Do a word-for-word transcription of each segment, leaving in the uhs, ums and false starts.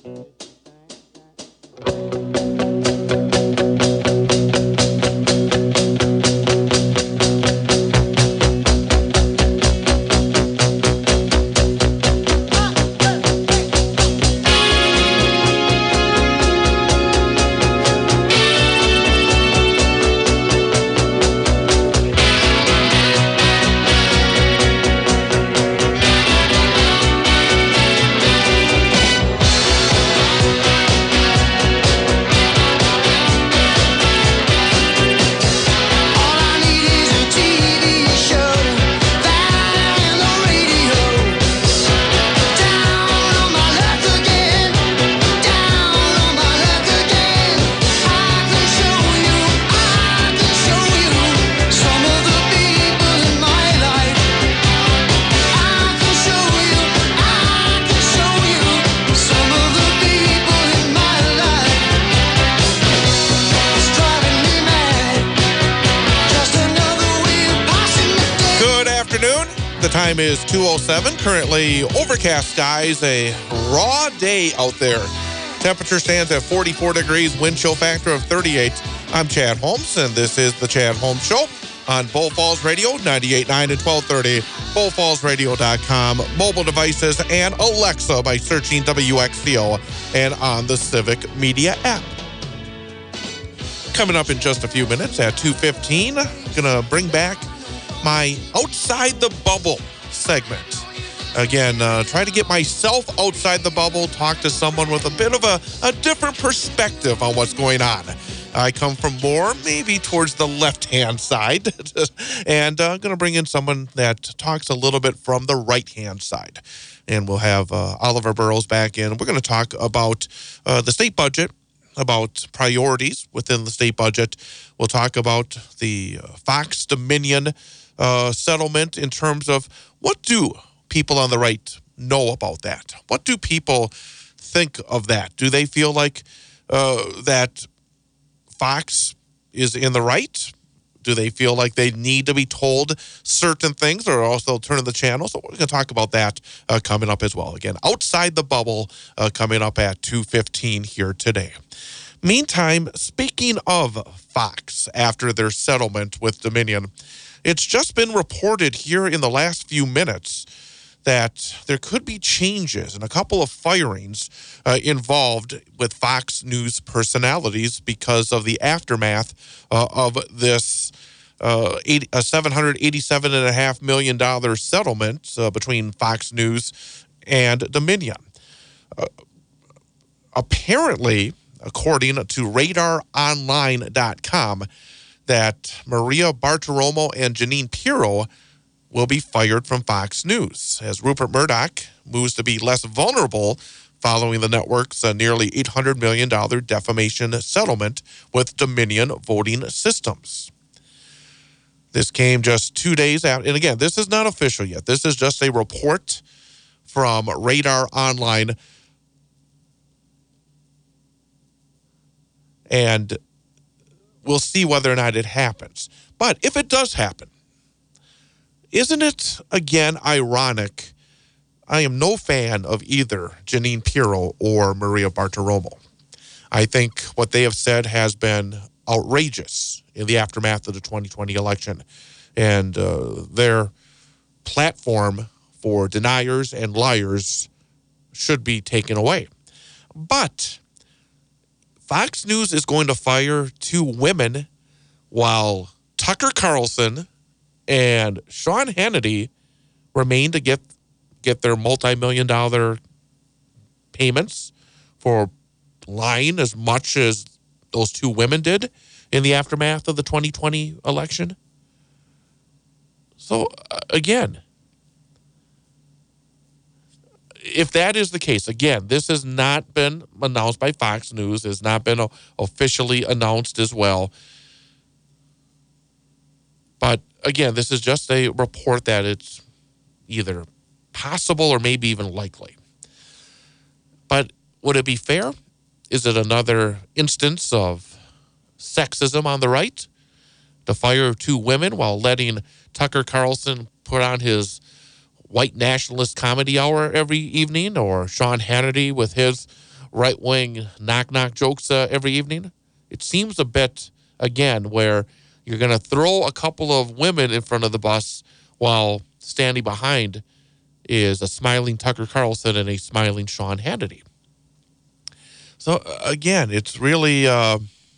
Time is two oh seven. Currently overcast skies, a raw day out there. Temperature stands at forty-four degrees, wind chill factor of thirty-eight. I'm Chad Holmes, and this is the Chad Holmes Show on Bull Falls Radio, ninety-eight point nine and twelve thirty, bull falls radio dot com, mobile devices, and Alexa by searching W X C O and on the Civic Media app. Coming up in just a few minutes at two fifteen, gonna bring back my Outside the Bubble segment. Again, uh, try to get myself outside the bubble, talk to someone with a bit of a, a different perspective on what's going on. I come from more, maybe towards the left-hand side, and I'm uh, going to bring in someone that talks a little bit from the right-hand side. And we'll have uh, Oliver Burrows back in. We're going to talk about uh, the state budget, about priorities within the state budget. We'll talk about the uh, Fox Dominion Uh, settlement in terms of what do people on the right know about that? What do people think of that? Do they feel like uh, that Fox is in the right? Do they feel like they need to be told certain things, or else they'll turn the channel? So we're going to talk about that uh, coming up as well. Again, Outside the Bubble uh, coming up at two fifteen here today. Meantime, speaking of Fox, after their settlement with Dominion, it's just been reported here in the last few minutes that there could be changes and a couple of firings uh, involved with Fox News personalities because of the aftermath uh, of this uh, eighty, uh, seven hundred eighty-seven point five million dollars settlement uh, between Fox News and Dominion. Uh, apparently, according to radar online dot com, that Maria Bartiromo and Jeanine Pirro will be fired from Fox News, as Rupert Murdoch moves to be less vulnerable following the network's uh, nearly eight hundred million dollars defamation settlement with Dominion Voting Systems. This came just two days out, and again, this is not official yet. This is just a report from Radar Online. And we'll see whether or not it happens. But if it does happen, isn't it, again, ironic? I am no fan of either Jeanine Pirro or Maria Bartiromo. I think what they have said has been outrageous in the aftermath of the twenty twenty election. And uh, their platform for deniers and liars should be taken away. But Fox News is going to fire two women while Tucker Carlson and Sean Hannity remain to get get their multi-million dollar payments for lying as much as those two women did in the aftermath of the twenty twenty election. So, uh, again, if that is the case, again, this has not been announced by Fox News, has not been officially announced as well. But again, this is just a report that it's either possible or maybe even likely. But would it be fair? Is it another instance of sexism on the right to fire two women while letting Tucker Carlson put on his white nationalist comedy hour every evening, or Sean Hannity with his right-wing knock-knock jokes uh, every evening. It seems a bit, again, where you're going to throw a couple of women in front of the bus while standing behind is a smiling Tucker Carlson and a smiling Sean Hannity. So, uh, again, it's really uh,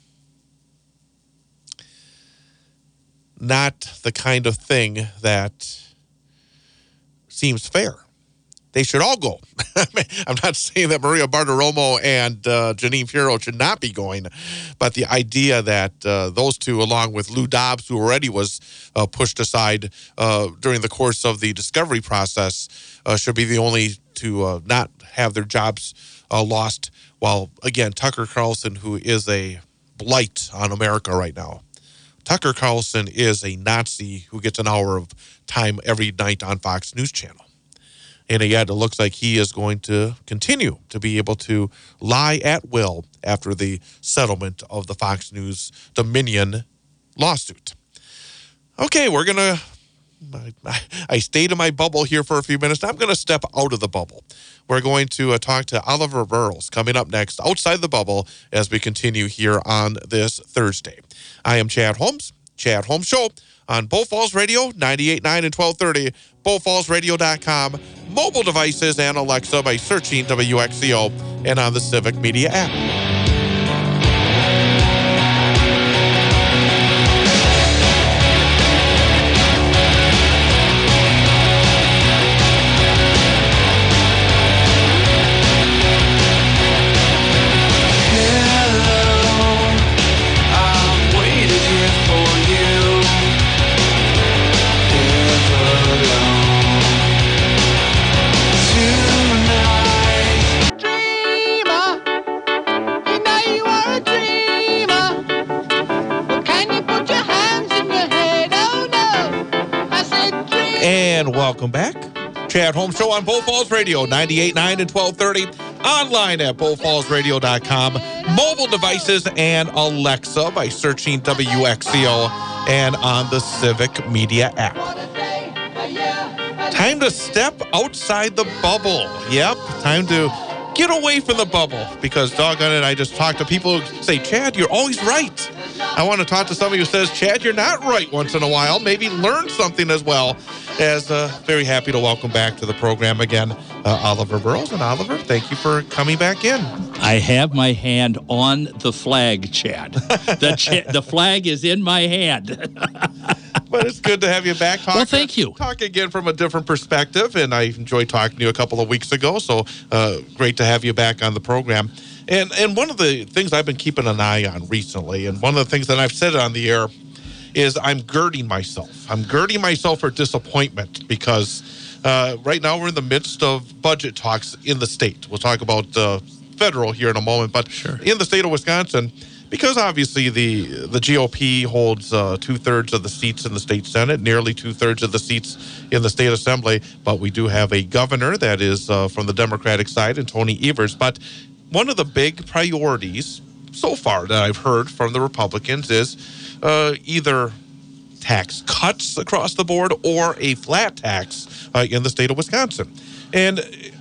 not the kind of thing that seems fair. They should all go. I'm not saying that Maria Bartiromo and uh, Janine Pirro should not be going, but the idea that uh, those two, along with Lou Dobbs, who already was uh, pushed aside uh, during the course of the discovery process, uh, should be the only to uh, not have their jobs uh, lost, while, again, Tucker Carlson, who is a blight on America right now. Tucker Carlson is a Nazi who gets an hour of time every night on Fox News Channel. And yet it looks like he is going to continue to be able to lie at will after the settlement of the Fox News Dominion lawsuit. Okay, we're going to, I, I stayed in my bubble here for a few minutes. I'm going to step out of the bubble. We're going to uh, talk to Oliver Burrows coming up next outside the bubble as we continue here on this Thursday. I am Chad Holmes, Chad Holmes Show on Bow Falls Radio, ninety-eight point nine and twelve thirty, bow falls radio dot com, mobile devices, and Alexa by searching W X C O and on the Civic Media app. And welcome back. Chad Holmes Show on Bow Falls Radio, ninety-eight point nine and twelve thirty. Online at bow falls radio dot com. Mobile devices and Alexa by searching W X C O and on the Civic Media app. Time to step outside the bubble. Yep, time to get away from the bubble because doggone it, I just talk to people who say, Chad, you're always right. I want to talk to somebody who says, Chad, you're not right once in a while. Maybe learn something as well. As uh, very happy to welcome back to the program again, uh, Oliver Burrows. And Oliver, thank you for coming back in. I have my hand on the flag, Chad. The, ch- the flag is in my hand. But it's good to have you back. Talk, well, thank you. Talk again from a different perspective, and I enjoyed talking to you a couple of weeks ago, so uh, great to have you back on the program. And and one of the things I've been keeping an eye on recently, and one of the things that I've said on the air, is I'm girding myself. I'm girding myself for disappointment because uh, right now we're in the midst of budget talks in the state. We'll talk about uh, federal here in a moment, but sure. In the state of Wisconsin, because obviously the the G O P holds uh, two-thirds of the seats in the state Senate, nearly two-thirds of the seats in the state assembly, but we do have a governor that is uh, from the Democratic side, and Tony Evers. But one of the big priorities so far that I've heard from the Republicans is uh, either tax cuts across the board or a flat tax uh, in the state of Wisconsin. And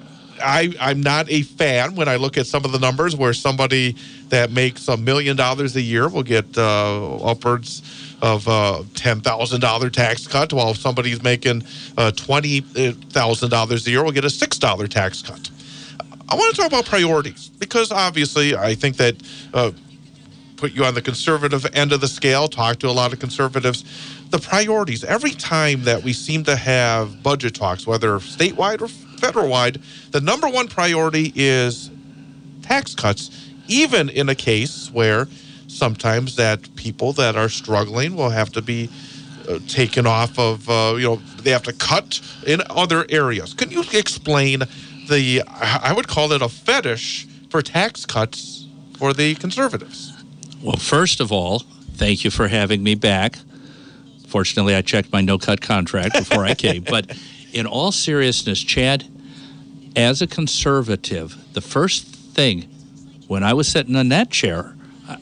I, I'm not a fan when I look at some of the numbers where somebody that makes a million dollars a year will get uh, upwards of uh, ten thousand dollars tax cut, while somebody's making uh, twenty thousand dollars a year will get a six dollars tax cut. I want to talk about priorities because obviously I think that uh, put you on the conservative end of the scale, talk to a lot of conservatives. The priorities, every time that we seem to have budget talks, whether statewide or federal-wide, the number one priority is tax cuts, even in a case where sometimes that people that are struggling will have to be uh, taken off of, uh, you know, they have to cut in other areas. Can you explain the, I would call it a fetish for tax cuts for the conservatives? Well, first of all, thank you for having me back. Fortunately, I checked my no-cut contract before I came. But in all seriousness, Chad, as a conservative, the first thing, when I was sitting in that chair,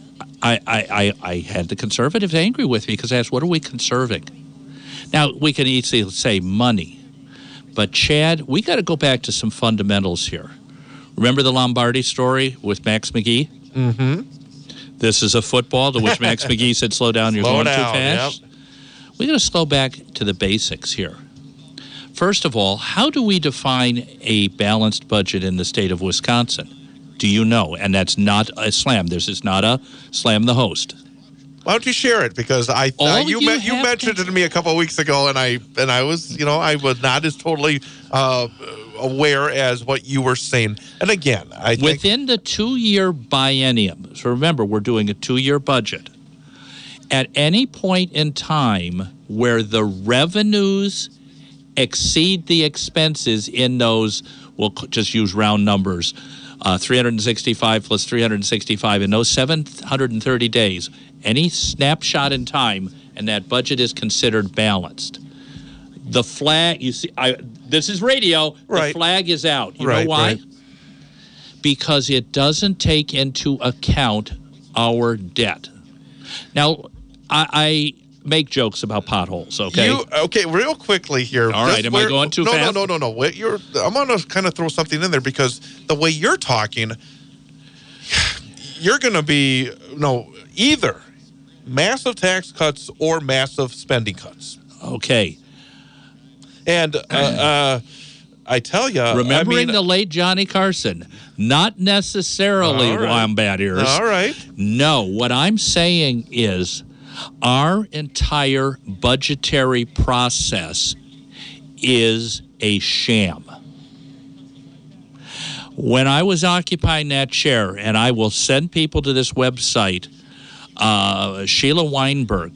I, I, I, I had the conservatives angry with me because I asked, what are we conserving? Now, we can easily say money. But, Chad, we got to go back to some fundamentals here. Remember the Lombardi story with Max McGee? Mm-hmm. This is a football to which Max McGee said, slow down, you're Slow going down, too fast. Yep. We're going to slow back to the basics here. First of all, how do we define a balanced budget in the state of Wisconsin? Do you know? And that's not a slam. This is not a slam the host. Why don't you share it? Because I uh, All you you me- you have mentioned to- it to me a couple of weeks ago, and I and I was you know I was not as totally uh, aware as what you were saying. And again, I think Within the two-year biennium, so remember, we're doing a two-year budget. At any point in time where the revenues exceed the expenses in those, we'll c- just use round numbers, uh, three hundred sixty-five plus three hundred sixty-five, in those seven hundred thirty days, any snapshot in time, and that budget is considered balanced. The flag, you see, I, this is radio, Right. the flag is out. You Right, know why? right. Because it doesn't take into account our debt. Now, I, I make jokes about potholes, okay? You, okay, real quickly here. All right, am I going too no, fast? No, no, no, no. Wait, you're, I'm going to kind of throw something in there because the way you're talking, you're going to be, no, either massive tax cuts or massive spending cuts. Okay. And uh, uh, I tell you, Remembering I mean, the late Johnny Carson, not necessarily All right. wombat ears. all right. No, what I'm saying is our entire budgetary process is a sham. When I was occupying that chair, and I will send people to this website, uh, Sheila Weinberg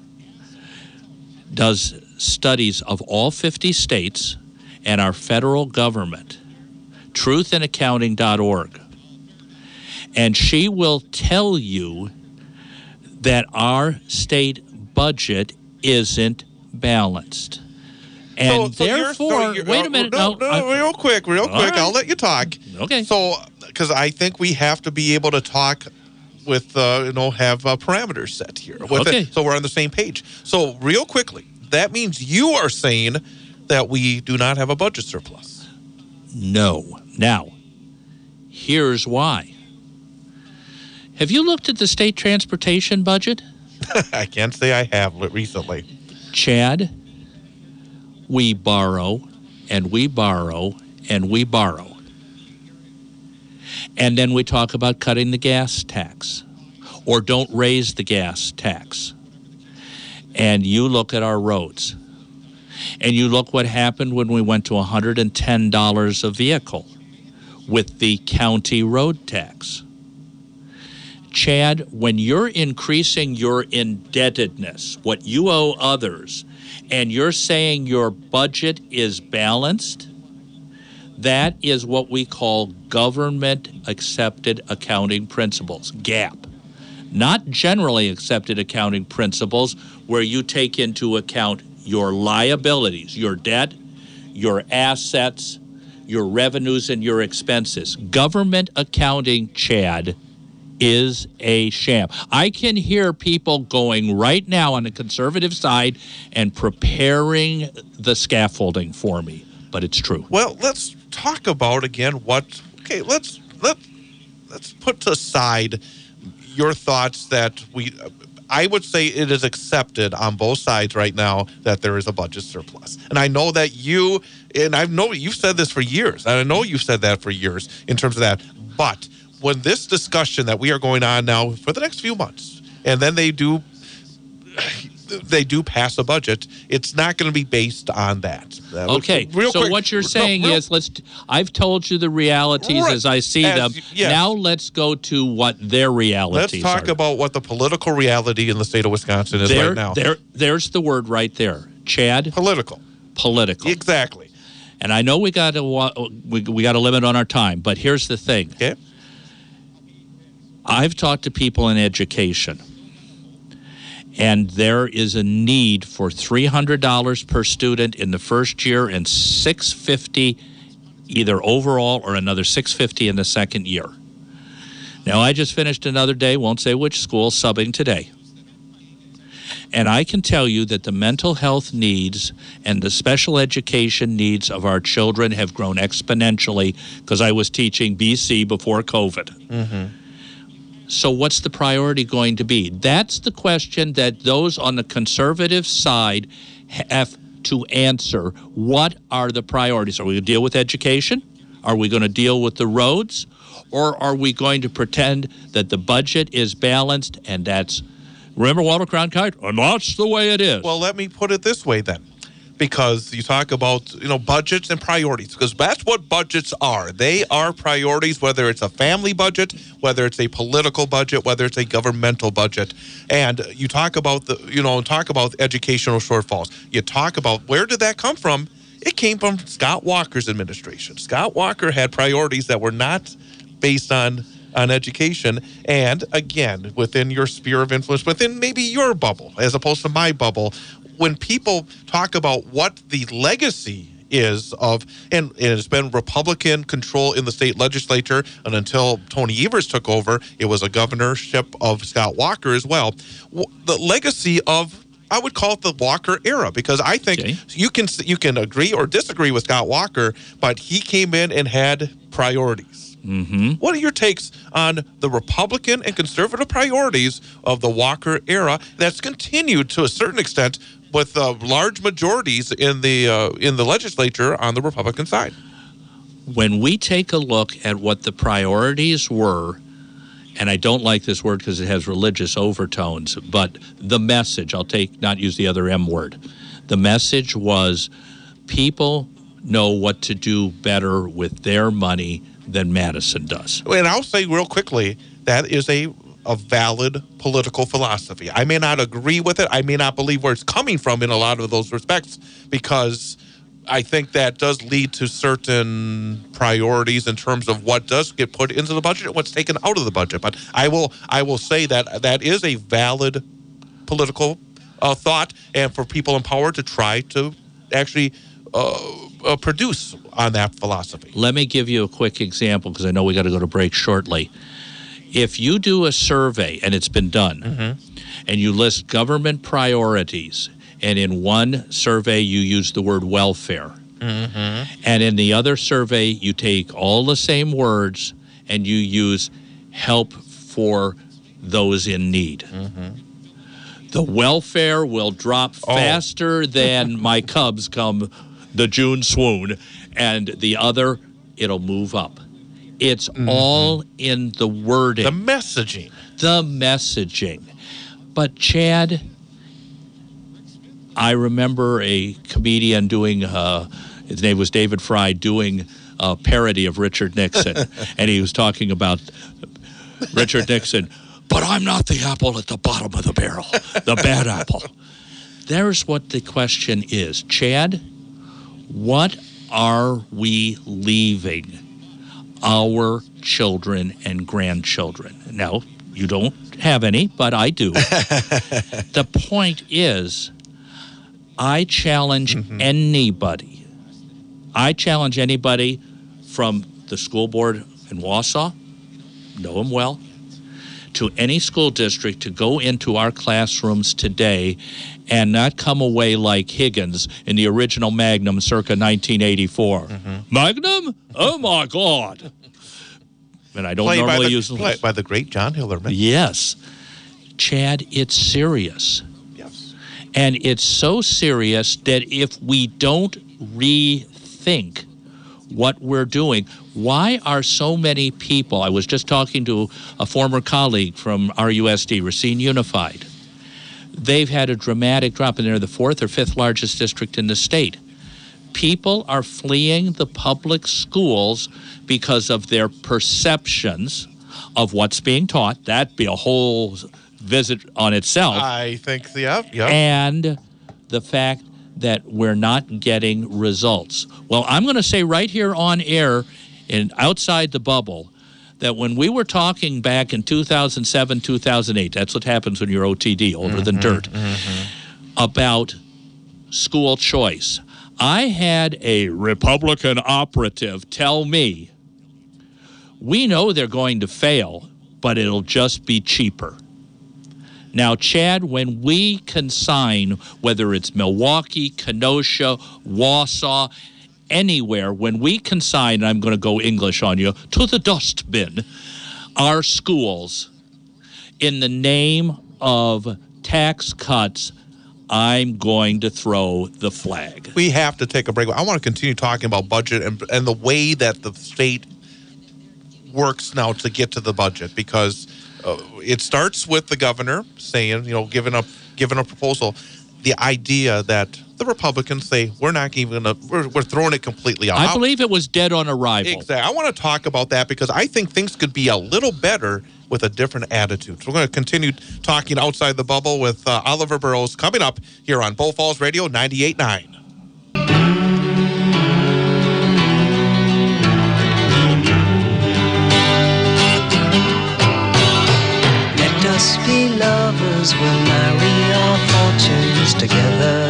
does studies of all fifty states and our federal government, truth in accounting dot org. And she will tell you that our state budget isn't balanced. And So- so you're- therefore, so you're- wait uh, a minute. No, No, no, I- real quick, real All quick. right. I'll let you talk. Okay. So, because I think we have to be able to talk with, uh, you know, have uh, parameters set here. With Okay. it, so we're on the same page. So, real quickly, that means you are saying that we do not have a budget surplus. No. Now, here's why. Have you looked at the state transportation budget? I can't say I have recently. Chad, we borrow and we borrow and we borrow. And then we talk about cutting the gas tax or don't raise the gas tax. And you look at our roads and you look what happened when we went to one hundred ten dollars a vehicle with the county road tax. Chad, when you're increasing your indebtedness, what you owe others, and you're saying your budget is balanced, that is what we call government accepted accounting principles, G A A P. Not generally accepted accounting principles where you take into account your liabilities, your debt, your assets, your revenues, and your expenses. Government accounting, Chad, is a sham. I can hear people going right now on the conservative side and preparing the scaffolding for me, but it's true. Well, let's talk about again what. Okay, let's let let's put aside your thoughts that we. I would say it is accepted on both sides right now that there is a budget surplus, and I know that you and I know you've said this for years, and I know you've said that for years in terms of that. But when this discussion that we are going on now for the next few months, and then they do. They do pass a budget. It's not going to be based on that. Uh, Okay, real so quick- what you're no, saying real- is, let's. I've told you the realities Right. as I see As- them. yes. Now let's go to what their Let's realities talk are. about what the political reality in the state of Wisconsin is there, right now. there, there's the word right there, Chad. Political. Political. Exactly. And I know we got to we, we got a limit on our time, but here's the thing. Okay. I've talked to people in education, and there is a need for three hundred dollars per student in the first year and six hundred fifty dollars either overall or another six hundred fifty dollars in the second year. Now, I just finished another day, won't say which school, subbing today. And I can tell you that the mental health needs and the special education needs of our children have grown exponentially because I was teaching B C before COVID. Mm-hmm. So what's the priority going to be? That's the question that those on the conservative side have to answer. What are the priorities? Are we going to deal with education? Are we going to deal with the roads? Or are we going to pretend that the budget is balanced and that's, remember Walter Cronkite? And that's the way it is. Well, let me put it this way then. Because you talk about, you know, budgets and priorities, because that's what budgets are. They are priorities, whether it's a family budget, whether it's a political budget, whether it's a governmental budget. And you talk about the, you know, talk about educational shortfalls. You talk about where did that come from? It came from Scott Walker's administration. Scott Walker had priorities that were not based on on education, and again, within your sphere of influence, within maybe your bubble, as opposed to my bubble. When people talk about what the legacy is of, and it has been Republican control in the state legislature, and until Tony Evers took over, it was a governorship of Scott Walker as well. The legacy of, I would call it the Walker era, because I think okay. you can you can agree or disagree with Scott Walker, but he came in and had priorities. Mm-hmm. What are your takes on the Republican and conservative priorities of the Walker era that's continued to a certain extent with uh, large majorities in the uh, in the legislature on the Republican side? When we take a look at what the priorities were, and I don't like this word because it has religious overtones, but the message, I'll take, not use the other M word. The message was people know what to do better with their money than Madison does. And I'll say real quickly, that is a, a valid political philosophy. I may not agree with it. I may not believe where it's coming from in a lot of those respects, because I think that does lead to certain priorities in terms of what does get put into the budget and what's taken out of the budget. But I will I will say that that is a valid political uh, thought, and for people in power to try to actually uh, uh, produce on that philosophy. Let me give you a quick example, because I know we got to go to break shortly. If you do a survey, and it's been done, mm-hmm. and you list government priorities, and in one survey you use the word welfare, mm-hmm. and in the other survey you take all the same words and you use help for those in need. Mm-hmm. The welfare will drop oh. faster than my Cubs come the June swoon, and the other, it'll move up. It's mm-hmm. all in the wording. The messaging. The messaging. But Chad, I remember a comedian doing, uh, his name was David Fry, doing a parody of Richard Nixon. And he was talking about Richard Nixon, but I'm not the apple at the bottom of the barrel, the bad apple. There's what the question is. Chad, what are we leaving our children and grandchildren? Now, you don't have any, but I do. The point is, I challenge mm-hmm. anybody. I challenge anybody from the school board in Wausau, know them well, to any school district to go into our classrooms today and not come away like Higgins in the original Magnum circa nineteen eighty-four. Mm-hmm. Magnum? Oh, my God. And I don't Played normally by the, use the Played by the great John Hillerman. Yes. Chad, it's serious. Yes. And it's so serious that if we don't rethink what we're doing, why are so many people, I was just talking to a former colleague from R U S D, Racine Unified. They've had a dramatic drop, and they're the fourth or fifth largest district in the state. People are fleeing the public schools because of their perceptions of what's being taught. That'd be a whole visit on itself. I think, yeah, yeah. And the fact that we're not getting results. Well, I'm going to say right here on air and outside the bubble that when we were talking back in two thousand seven, two thousand eight, that's what happens when you're O T D, older mm-hmm, than dirt, mm-hmm. about school choice. I had a Republican operative tell me, we know they're going to fail, but it'll just be cheaper. Now, Chad, when we consign, whether it's Milwaukee, Kenosha, Wausau, anywhere, when we consign, I'm going to go English on you, to the dustbin, our schools, in the name of tax cuts, I'm going to throw the flag. We have to take a break. I want to continue talking about budget and, and the way that the state works now to get to the budget, because uh, it starts with the governor saying, you know, giving up, giving a proposal. The idea that the Republicans say, we're not even going to, we're, we're throwing it completely out. I believe it was dead on arrival. Exactly. I want to talk about that because I think things could be a little better with a different attitude. So we're going to continue talking outside the bubble with uh, Oliver Burrows coming up here on Bull Falls Radio ninety-eight point nine. Let us be lovers, we'll marry our fortunes together.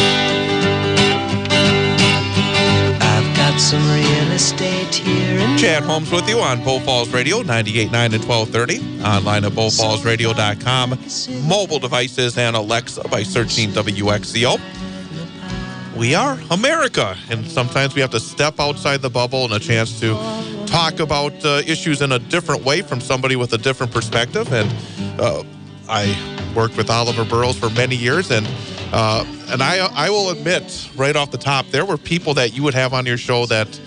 I've got some real estate here in Chad Holmes with you on Bull Falls Radio ninety-eight point nine and twelve thirty. Online at bull falls radio dot com. Mobile devices and Alexa by searching W X Z O. We are America, and sometimes we have to step outside the bubble and a chance to talk about uh, issues in a different way from somebody with a different perspective. And uh, I worked with Oliver Burrows for many years, and uh, and I I will admit right off the top, there were people that you would have on your show that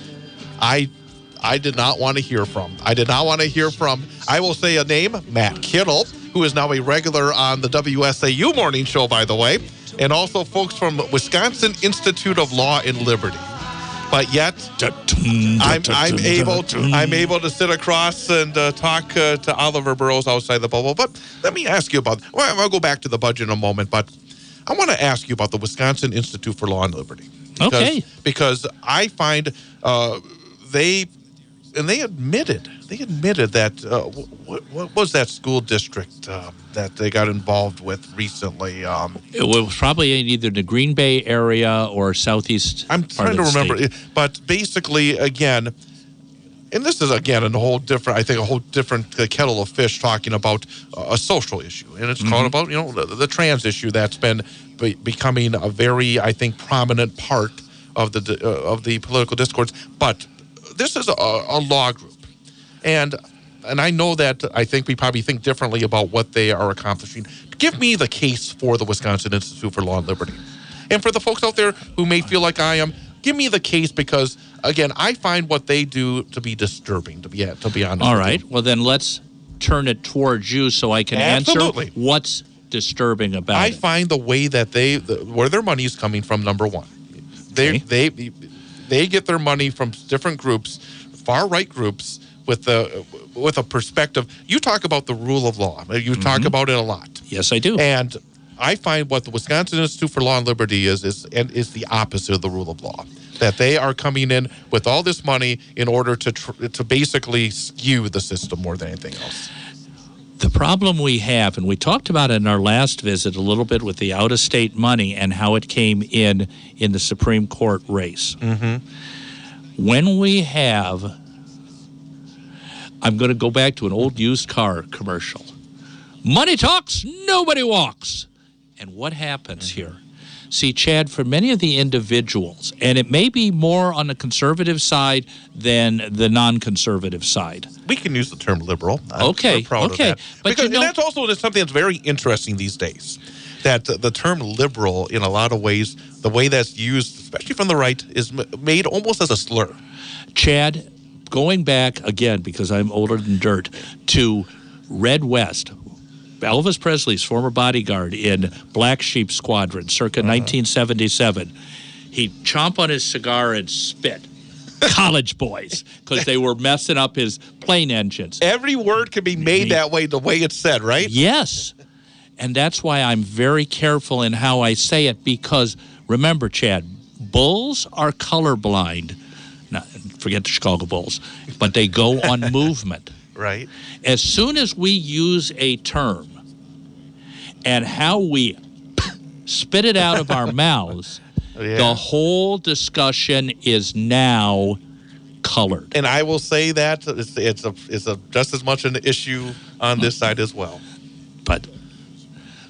I I did not want to hear from. I did not want to hear from, I will say a name, Matt Kittle, who is now a regular on the W S A U morning show, by the way, and also folks from Wisconsin Institute of Law and Liberty. But yet, I'm, I'm able to I'm able to sit across and uh, talk uh, to Oliver Burrows outside the bubble. But let me ask you about, well, I'll go back to the budget in a moment, but I want to ask you about the Wisconsin Institute for Law and Liberty. Because, okay. Because I find uh, they, and they admitted, they admitted that, uh, what, what was that school district uh, that they got involved with recently? Um, it was probably in either the Green Bay area or southeast. I'm trying to remember, state. But basically, again, and this is, again, a whole different, I think, a whole different kettle of fish talking about a social issue. And it's mm-hmm. called about, you know, the, the trans issue that's been be, becoming a very, I think, prominent part of the uh, of the political discourse. But this is a, a law group. And and I know that I think we probably think differently about what they are accomplishing. Give me the case for the Wisconsin Institute for Law and Liberty. And for the folks out there who may feel like I am, give me the case because, again, I find what they do to be disturbing, to be to be honest. All with right. you. Well, then let's turn it towards you so I can Absolutely. answer what's disturbing about I it. I find the way that they, the, where their money is coming from, number one. They, okay. they, they get their money from different groups, far-right groups, with the with a perspective. You talk about the rule of law. You talk mm-hmm. about it a lot. Yes, I do. And I find what the Wisconsin Institute for Law and Liberty is is and is the opposite of the rule of law. That they are coming in with all this money in order to tr- to basically skew the system more than anything else. The problem we have, and we talked about it in our last visit a little bit with the out-of-state money and how it came in in the Supreme Court race. Mm-hmm. When we have, I'm going to go back to an old used car commercial. Money talks, nobody walks. And what happens mm-hmm. here? See, Chad, for many of the individuals, and it may be more on the conservative side than the non-conservative side. We can use the term liberal. I'm okay, proud okay. Of that. But because, you know, and that's also just something that's very interesting these days. That the term liberal, in a lot of ways, the way that's used, especially from the right, is made almost as a slur. Chad, going back again, because I'm older than dirt, to Red West, Elvis Presley's former bodyguard in Black Sheep Squadron, circa uh-huh. nineteen seventy-seven. He'd chomp on his cigar and spit. College boys, because they were messing up his plane engines. Every word can be made that way, the way it's said, right? Yes. And that's why I'm very careful in how I say it, because remember, Chad, bulls are colorblind. Now, forget the Chicago Bulls, but they go on movement. Right. As soon as we use a term and how we spit it out of our mouths, yeah. the whole discussion is now colored. And I will say that it's, it's, a, it's a just as much an issue on this side as well. But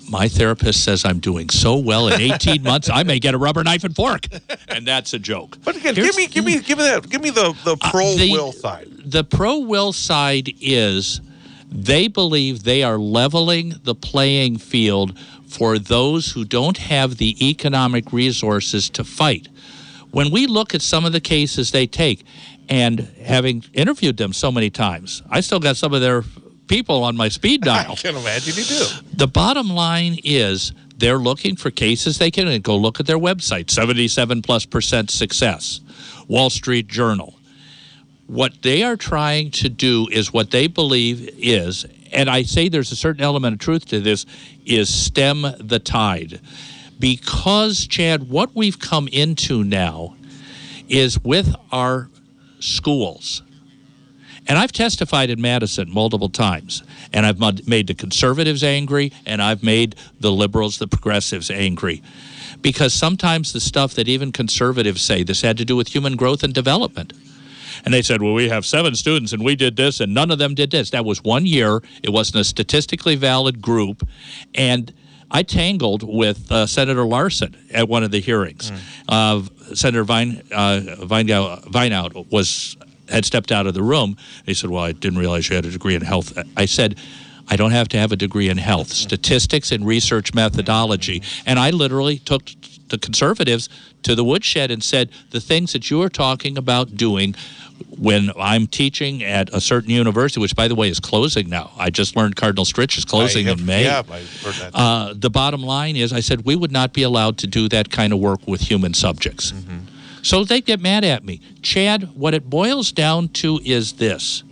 My therapist says I'm doing so well in eighteen months, I may get a rubber knife and fork. And that's a joke. But again, Here's, give me, give me, give me that, give me the the pro uh, the, will side. The pro will side is they believe they are leveling the playing field for those who don't have the economic resources to fight. When we look at some of the cases they take, and having interviewed them so many times, I still got some of their people on my speed dial. I can imagine you do. The bottom line is they're looking for cases they can go look at their website, seventy-seven plus percent success, Wall Street Journal. What they are trying to do is what they believe is, and I say there's a certain element of truth to this, is stem the tide. Because, Chad, what we've come into now is with our schools. And I've testified in Madison multiple times, and I've made the conservatives angry, and I've made the liberals, the progressives angry. Because sometimes the stuff that even conservatives say, this had to do with human growth and development. And they said, well, we have seven students, and we did this, and none of them did this. That was one year. It wasn't a statistically valid group. And I tangled with uh, Senator Larson at one of the hearings. Mm. Uh, Senator Vine, uh, Vineout, Vineout was... had stepped out of the room. He said, well, I didn't realize you had a degree in health. I said, I don't have to have a degree in health, statistics and research methodology. And I literally took the conservatives to the woodshed and said, the things that you are talking about doing when I'm teaching at a certain university, which, by the way, is closing now. I just learned Cardinal Stritch is closing have, in May. Yeah, I heard that. Uh, the bottom line is I said, we would not be allowed to do that kind of work with human subjects. Mm-hmm. So they get mad at me. Chad, what it boils down to is this.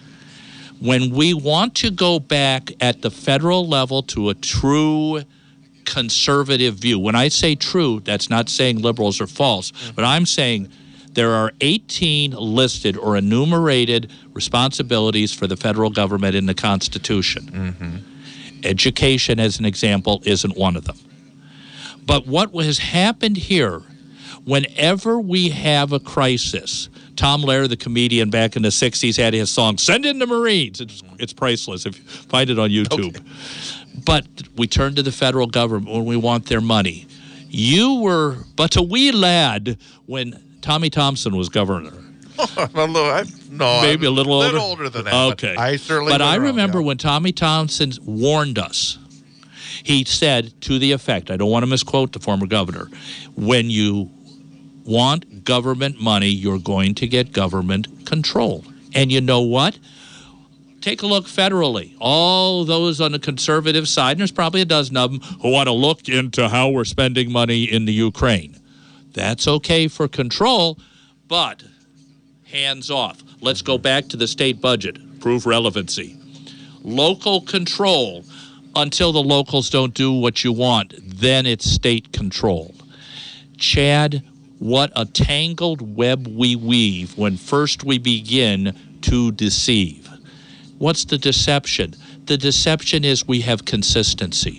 When we want to go back at the federal level to a true conservative view, when I say true, that's not saying liberals are false, mm-hmm. but I'm saying there are eighteen listed or enumerated responsibilities for the federal government in the Constitution. Mm-hmm. Education, as an example, isn't one of them. But what has happened here, whenever we have a crisis, Tom Lehrer, the comedian back in the sixties, had his song, Send in the Marines. It's, it's priceless if you find it on YouTube. Okay. But we turn to the federal government when we want their money. You were but a wee lad when Tommy Thompson was governor. a little, I, no, Maybe I'm a little older? A little older than that. Okay. But I certainly But I remember around, yeah. when Tommy Thompson warned us, he said to the effect, I don't want to misquote the former governor, when you want government money, you're going to get government control. And you know what? Take a look federally. All those on the conservative side, and there's probably a dozen of them, who want to look into how we're spending money in the Ukraine. That's okay for control, but hands off. Let's go back to the state budget. Prove relevancy. Local control until the locals don't do what you want. Then it's state control. Chad, what a tangled web we weave when first we begin to deceive. What's the deception? The deception is we have consistency.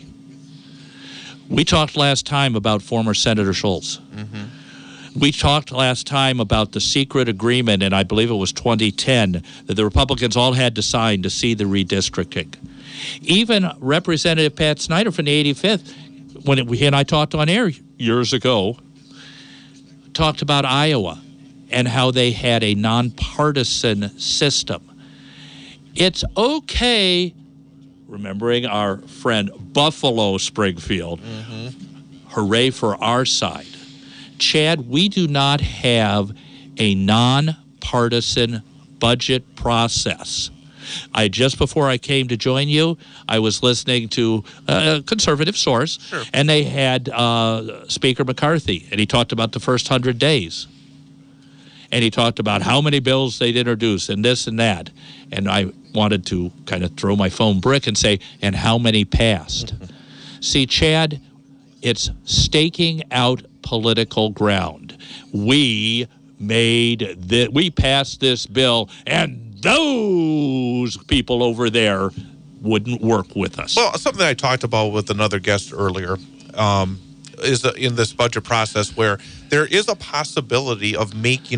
We talked last time about former Senator Schultz. Mm-hmm. We talked last time about the secret agreement, and I believe it was twenty ten, that the Republicans all had to sign to see the redistricting. Even Representative Pat Snyder from the eighty-fifth, when it, he and I talked on air years ago, talked about Iowa and how they had a nonpartisan system. It's okay, remembering our friend Buffalo Springfield, mm-hmm. hooray for our side. Chad, we do not have a nonpartisan budget process. I just before I came to join you, I was listening to a conservative source, sure. and they had uh, Speaker McCarthy, and he talked about the first hundred days. And he talked about how many bills they'd introduce and this and that. And I wanted to kind of throw my phone brick and say, and how many passed? See, Chad, it's staking out political ground. We made this, we passed this bill, and those people over there wouldn't work with us. Well, something I talked about with another guest earlier um, is in this budget process where there is a possibility of making it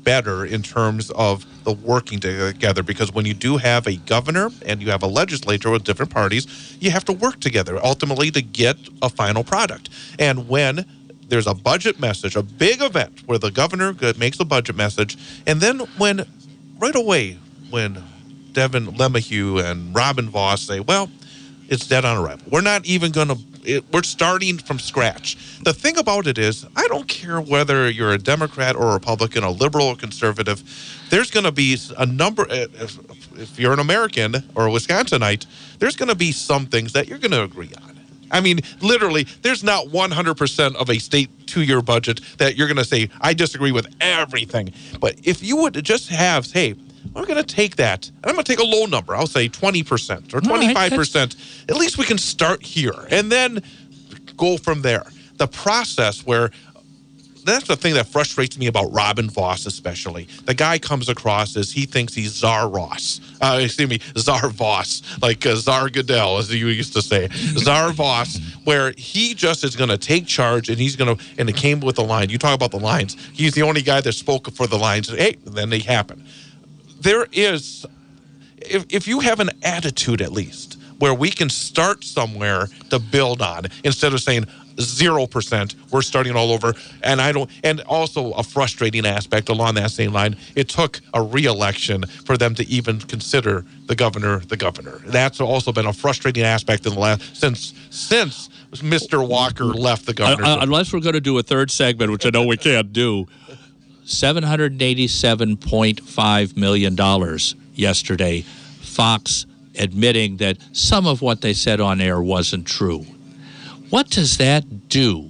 better in terms of the working together, because when you do have a governor and you have a legislature with different parties, you have to work together ultimately to get a final product. And when there's a budget message, a big event where the governor makes a budget message, and then when right away when Devin LeMahieu and Robin Vos say, well, it's dead on arrival. We're not even going to, we're starting from scratch. The thing about it is, I don't care whether you're a Democrat or a Republican, a liberal or conservative, there's going to be a number, if, if you're an American or a Wisconsinite, there's going to be some things that you're going to agree on. I mean, literally, there's not one hundred percent of a state two-year budget that you're going to say, I disagree with everything. But if you would just have, hey, I'm going to take that, and I'm going to take a low number. I'll say twenty percent or twenty-five percent. Right, at least we can start here and then go from there. The process where, that's the thing that frustrates me about Robin Vos especially. The guy comes across as he thinks he's Czar Ross. Uh, excuse me, Czar Vos, like uh, Czar Goodell, as you used to say. Czar Vos, where he just is going to take charge, and he's going to, and it came with the line. You talk about the lines. He's the only guy that spoke for the lines. Hey, then they happen. There is, if, if you have an attitude at least, where we can start somewhere to build on, instead of saying zero percent, we're starting all over. And I don't, and also a frustrating aspect along that same line, it took a re-election for them to even consider the governor the governor. That's also been a frustrating aspect in the last, since, since Mister Walker left the governor. Uh, unless we're going to do a third segment, which I know we can't do. seven hundred eighty-seven point five million dollars yesterday. Fox admitting that some of what they said on air wasn't true. What does that do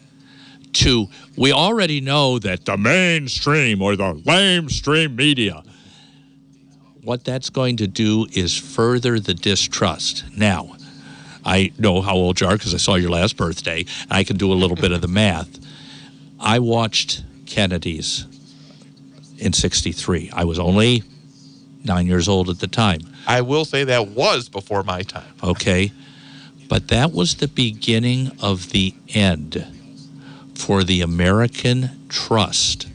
to, we already know that the mainstream or the lamestream media, what that's going to do is further the distrust. Now, I know how old you are because I saw your last birthday. I can do a little bit of the math. I watched Kennedy's in sixty-three. I was only nine years old at the time. I will say that was before my time. Okay. But that was the beginning of the end for the American trust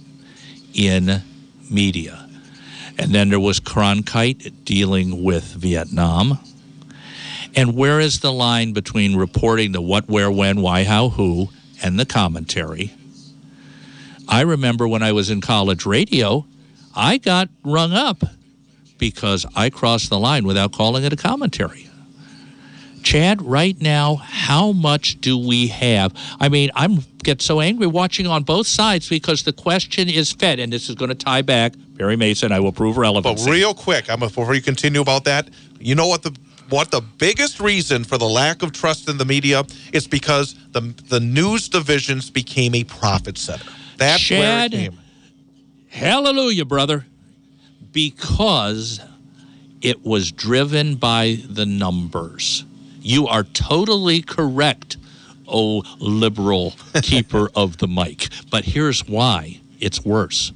in media. And then there was Cronkite dealing with Vietnam. And where is the line between reporting the what, where, when, why, how, who, and the commentary? I remember when I was in college radio, I got rung up because I crossed the line without calling it a commentary. Chad, right now, how much do we have? I mean, I get so angry watching on both sides because the question is fed, and this is going to tie back. Perry Mason, I will prove relevance. But real quick, I'm before you continue about that, you know what the what the biggest reason for the lack of trust in the media is? Because the the news divisions became a profit center. That's Chad, where it came. Hallelujah, brother. Because it was driven by the numbers. You are totally correct, oh liberal keeper of the mic. But here's why it's worse.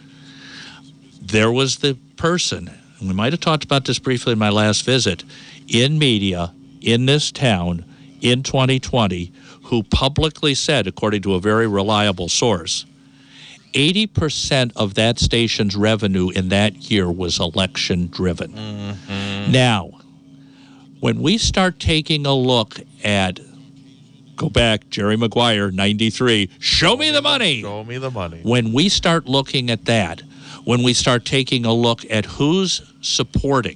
There was the person, and we might have talked about this briefly in my last visit, in media, in this town, in twenty twenty, who publicly said, according to a very reliable source, eighty percent of that station's revenue in that year was election-driven. Mm-hmm. Now, when we start taking a look at, go back, Jerry Maguire, ninety-three, show me the money. Show me the money. When we start looking at that, when we start taking a look at who's supporting,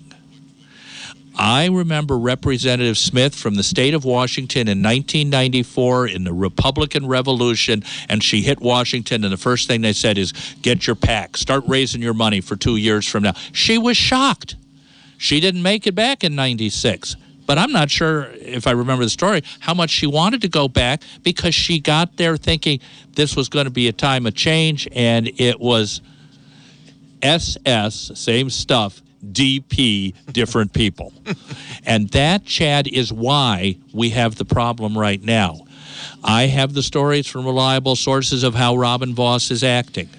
I remember Representative Smith from the state of Washington in nineteen ninety-four in the Republican Revolution, and she hit Washington, and the first thing they said is, get your PAC, start raising your money for two years from now. She was shocked. She didn't make it back in ninety-six. But I'm not sure, if I remember the story, how much she wanted to go back because she got there thinking this was going to be a time of change, and it was S S, same stuff, D P, different people. And that, Chad, is why we have the problem right now. I have the stories from reliable sources of how Robin Vos is acting.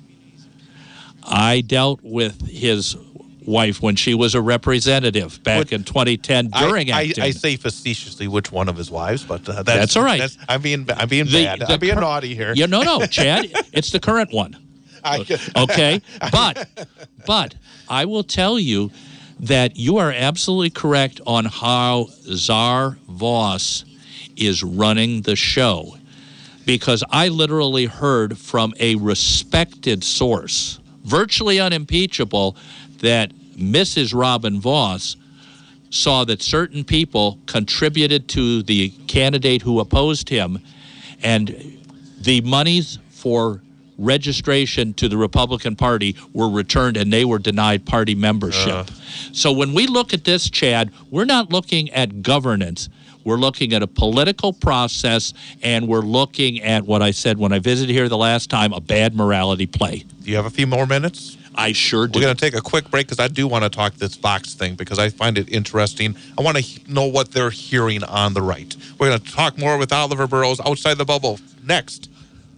I dealt with his wife when she was a representative back Which, in twenty ten during I, acting. I, I say facetiously which one of his wives, but uh, that's, that's all right. That's, I'm being I'm being The- bad. the I'm being cur- naughty here. Yeah, no, no, Chad, it's the current one. Okay? But, but I will tell you that you are absolutely correct on how Czar Voss is running the show. Because I literally heard from a respected source, virtually unimpeachable, that Missus Robin Voss saw that certain people contributed to the candidate who opposed him, and the monies for registration to the Republican Party were returned and they were denied party membership. Uh. So when we look at this, Chad, we're not looking at governance. We're looking at a political process, and we're looking at what I said when I visited here the last time, a bad morality play. Do you have a few more minutes? I sure do. We're going to take a quick break because I do want to talk this Fox thing because I find it interesting. I want to know what they're hearing on the right. We're going to talk more with Oliver Burrows outside the bubble next.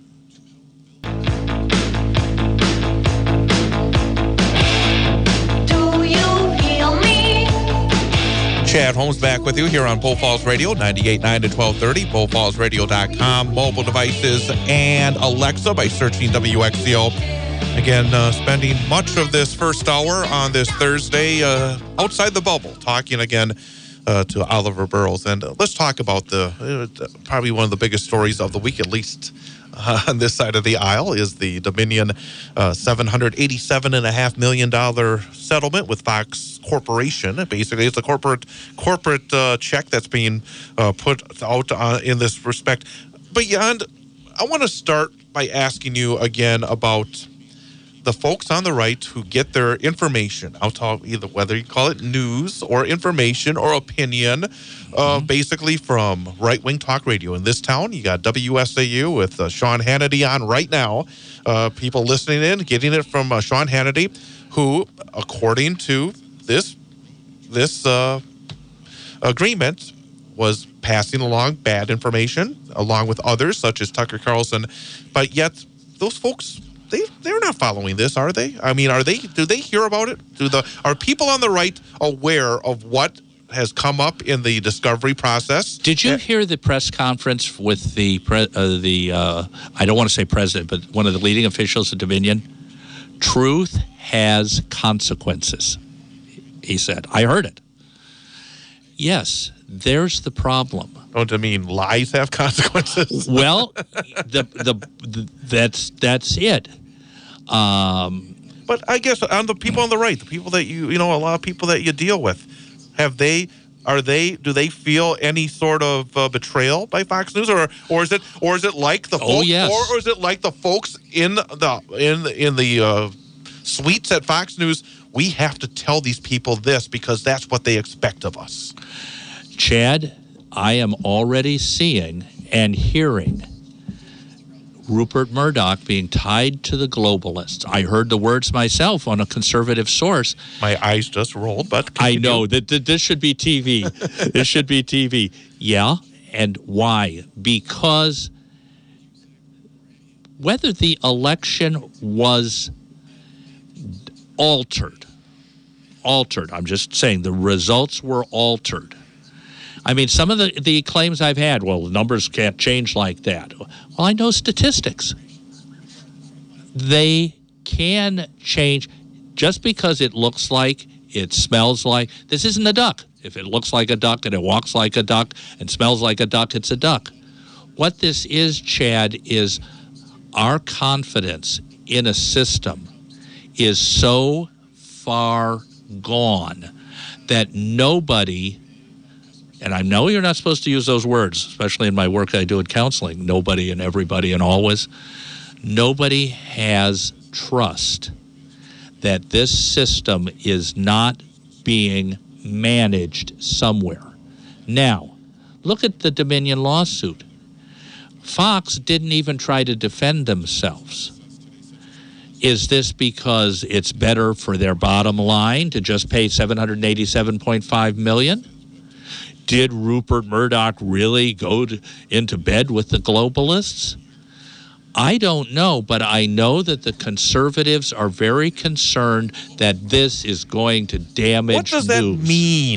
Chad Holmes back with you here on Bull Falls Radio, ninety-eight point nine to twelve thirty, bull falls radio dot com, mobile devices, and Alexa by searching W X C O. Again, uh, spending much of this first hour on this Thursday uh, outside the bubble, talking again uh, to Oliver Burrows. And uh, let's talk about the uh, probably one of the biggest stories of the week, at least uh, on this side of the aisle, is the Dominion uh, seven hundred eighty-seven point five million dollars settlement with Fox Corporation. Basically, it's a corporate corporate uh, check that's being uh, put out uh, in this respect. Beyond, I want to start by asking you again about the folks on the right who get their information, I'll talk either whether you call it news or information or opinion, uh, mm-hmm. basically from right-wing talk radio. In this town, you got W S A U with uh, Sean Hannity on right now. Uh, people listening in, getting it from uh, Sean Hannity, who, according to this this uh, agreement, was passing along bad information along with others, such as Tucker Carlson. But yet, those folks, They they're not following this, are they? I mean, are they? Do they hear about it? Do the are people on the right aware of what has come up in the discovery process? Did you hear the press conference with the pre, uh, the uh, I don't want to say president, but one of the leading officials of Dominion? Truth has consequences, he said. I heard it. Yes, there's the problem. Don't you mean lies have consequences? Well, the, the the that's that's it. Um, but I guess on the people on the right, the people that you you know, a lot of people that you deal with, have they are they do they feel any sort of uh, betrayal by Fox News, or or is it or is it like the folks, oh, yes. or, or is it like the folks in the in the, in the uh, suites at Fox News? We have to tell these people this because that's what they expect of us. Chad, I am already seeing and hearing Rupert Murdoch being tied to the globalists. I heard the words myself on a conservative source. My eyes just rolled, but I know that, that this should be T V. This should be T V. Yeah, and why? Because whether the election was altered, altered, I'm just saying the results were altered. I mean, some of the, the claims I've had, well, the numbers can't change like that. Well, I know statistics. They can change just because it looks like, it smells like. This isn't a duck. If it looks like a duck and it walks like a duck and smells like a duck, it's a duck. What this is, Chad, is our confidence in a system is so far gone that nobody... And I know you're not supposed to use those words, especially in my work I do in counseling, nobody and everybody and always. Nobody has trust that this system is not being managed somewhere. Now, look at the Dominion lawsuit. Fox didn't even try to defend themselves. Is this because it's better for their bottom line to just pay seven hundred eighty-seven point five million dollars? Did Rupert Murdoch really go to, into bed with the globalists? I don't know, but I know that the conservatives are very concerned that this is going to damage What does that news. mean?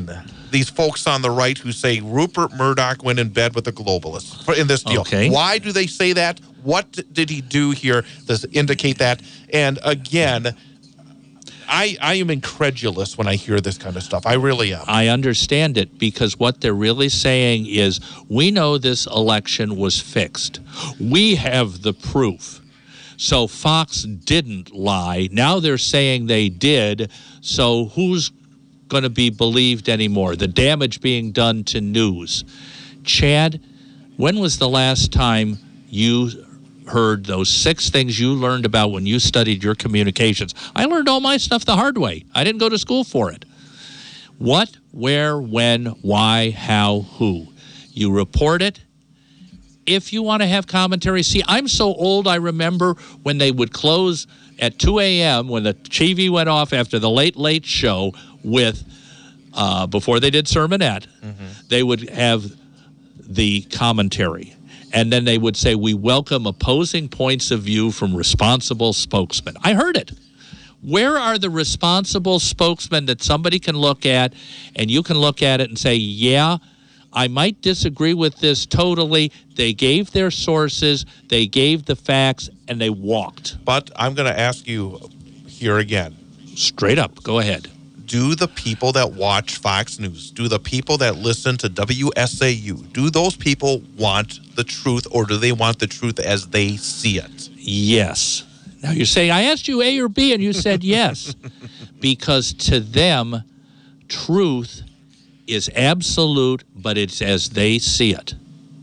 these folks on the right who say Rupert Murdoch went in bed with the globalists for- in this deal. Okay. Why do they say that? What did he do here to indicate that? And again, I, I am incredulous when I hear this kind of stuff. I really am. I understand it, because what they're really saying is, we know this election was fixed. We have the proof. So Fox didn't lie. Now they're saying they did. So who's going to be believed anymore? The damage being done to news. Chad, when was the last time you heard those six things you learned about when you studied your communications? I learned all my stuff the hard way. I didn't go to school for it. What, where, when, why, how, who. You report it. If you want to have commentary, see, I'm so old, I remember when they would close at two a.m. when the T V went off after the Late Late Show with, uh, before they did Sermonette, mm-hmm. they would have the commentary. And then they would say, we welcome opposing points of view from responsible spokesmen. I heard it. Where are the responsible spokesmen that somebody can look at, and you can look at it and say, yeah, I might disagree with this totally. They gave their sources, they gave the facts, and they walked. But I'm going to ask you here again. Straight up, go ahead. Do the people that watch Fox News, do the people that listen to W S A U, do those people want the truth, or do they want the truth as they see it? Yes. Now you're saying, I asked you A or B, and you said yes. Because to them, truth is absolute, but it's as they see it.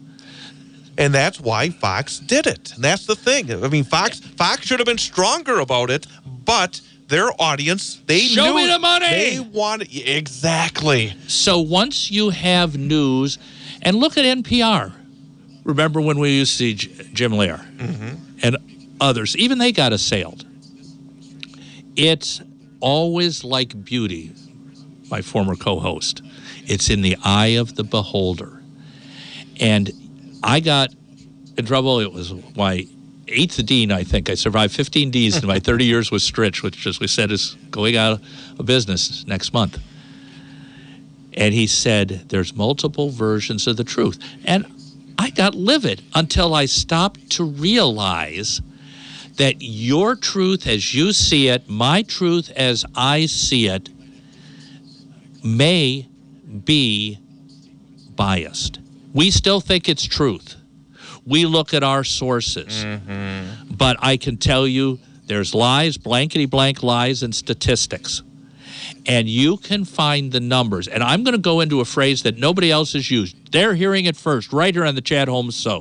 And that's why Fox did it. And that's the thing. I mean, Fox Fox should have been stronger about it, but their audience, they Show knew me the money. They wanted, exactly. So once you have news, and look at N P R. Remember when we used to see J- Jim Lehrer mm-hmm. and others, even they got assailed. It's always like beauty, my former co-host. It's in the eye of the beholder. And I got in trouble. It was my eighth dean, I think. I survived fifteen Ds in my thirty years with Stritch, which, as we said, is going out of business next month. And he said, there's multiple versions of the truth. And I got livid until I stopped to realize that your truth as you see it, my truth as I see it, may be biased. We still think it's truth. We look at our sources. Mm-hmm. But I can tell you there's lies, blankety blank lies, and statistics. And you can find the numbers. And I'm going to go into a phrase that nobody else has used. They're hearing it first, right here on the Chad Holmes Show.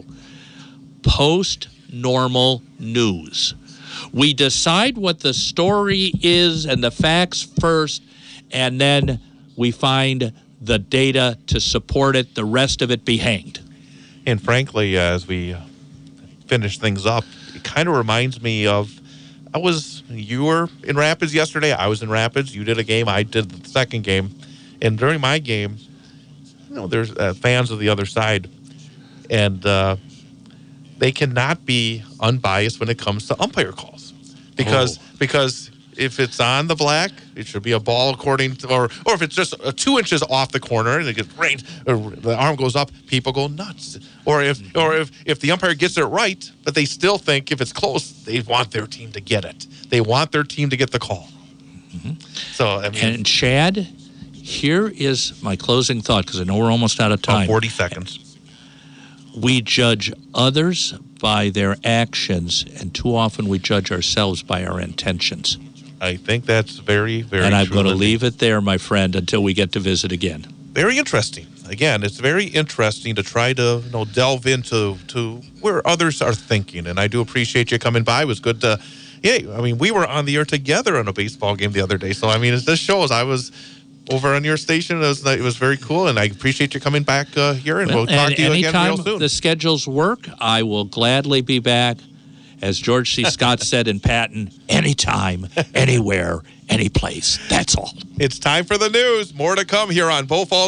Post-normal news. We decide what the story is and the facts first, and then we find the data to support it. The rest of it be hanged. And frankly, uh, as we finish things up, it kind of reminds me of, I was, you were in Rapids yesterday. I was in Rapids. You did a game. I did the second game. And during my game, you know, there's uh, fans of the other side. And uh, they cannot be unbiased when it comes to umpire calls. Because, oh. because if it's on the black, it should be a ball according to, or or if it's just uh, two inches off the corner and it gets rained, or the arm goes up, people go nuts. Or if mm-hmm. or if, if the umpire gets it right, but they still think if it's close, they want their team to get it. They want their team to get the call. Mm-hmm. So I mean, and Chad, here is my closing thought, because I know we're almost out of time. About forty seconds. We judge others by their actions, and too often we judge ourselves by our intentions. I think that's very, very And I'm true. going to leave it there, my friend, until we get to visit again. Very interesting. Again, it's very interesting to try to you know, delve into to where others are thinking. And I do appreciate you coming by. It was good to, yeah, I mean, we were on the air together on a baseball game the other day. So, I mean, it this shows I was over on your station. It was, it was very cool. And I appreciate you coming back uh, here. And well, we'll talk to you again real soon. Anytime the schedules work, I will gladly be back. As George C. Scott said in Patton, anytime, anywhere, any place. That's all. It's time for the news. More to come here on Bofall